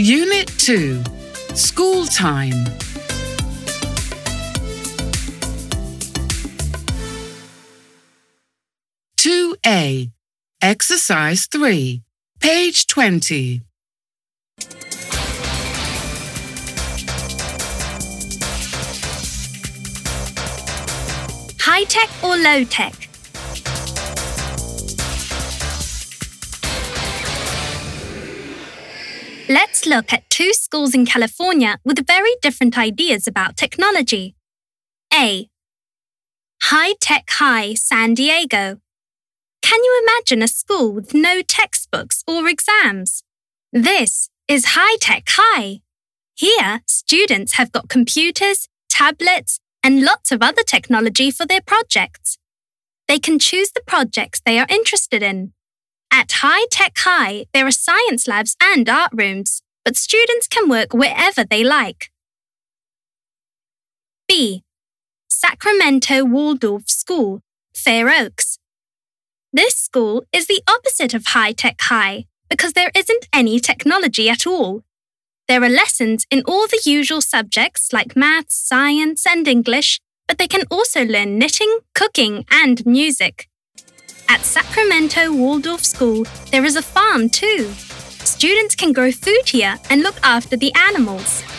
Unit 2. School Time. A. Exercise 3, page 20. High-tech or low-tech? Let's look at two schools in California with very different ideas about technology. A. High-Tech High, San Diego. Can you imagine a school with no textbooks or exams? This is High-Tech High. Here, students have got computers, tablets, and lots of other technology for their projects. They can choose the projects they are interested in. At High-Tech High, there are science labs and art rooms, but students can work wherever they like. B. Sacramento Waldorf School, Fair Oaks. This school is the opposite of High-Tech High because there isn't any technology at all. There are lessons in all the usual subjects like maths, science, and English, but they can also learn knitting, cooking, and music. At Sacramento Waldorf School, there is a farm too. Students can grow food here and look after the animals.